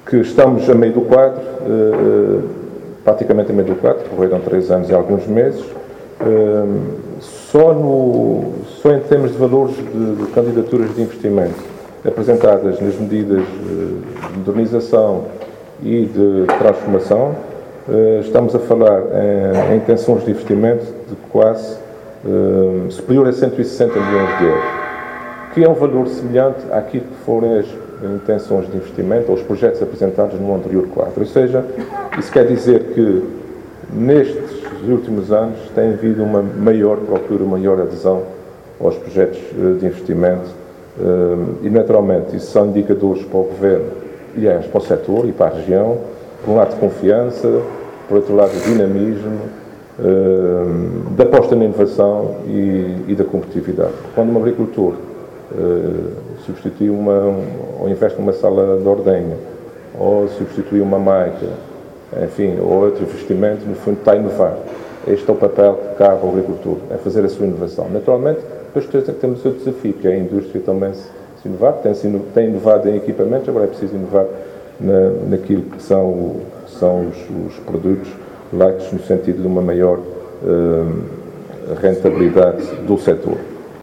que estamos a meio do quadro, praticamente a meio do quadro, correram 3 anos e alguns meses. Só em termos de valores de candidaturas de investimento apresentadas nas medidas de modernização e de transformação, estamos a falar em intenções de investimento de quase superior a 160 milhões de euros, que é um valor semelhante àquilo que forem as intenções de investimento ou os projetos apresentados no anterior quadro. Ou seja, isso quer dizer que nestes últimos anos tem havido uma maior procura, maior adesão aos projetos de investimento e, naturalmente, isso são indicadores para o Governo, aliás, para o setor e para a região, por um lado de confiança, por outro lado de dinamismo, da aposta na inovação e da competitividade. Quando um agricultor substitui ou investe numa sala de ordenha, ou substitui uma máquina, enfim, ou outro investimento, no fundo está a inovar. Este é o papel que cabe ao agricultor, é fazer a sua inovação. Naturalmente, depois temos o seu desafio, que é a indústria também se inovar, tem inovado em equipamentos, agora é preciso inovar naquilo que são os produtos lácteos, no sentido de uma maior rentabilidade do setor.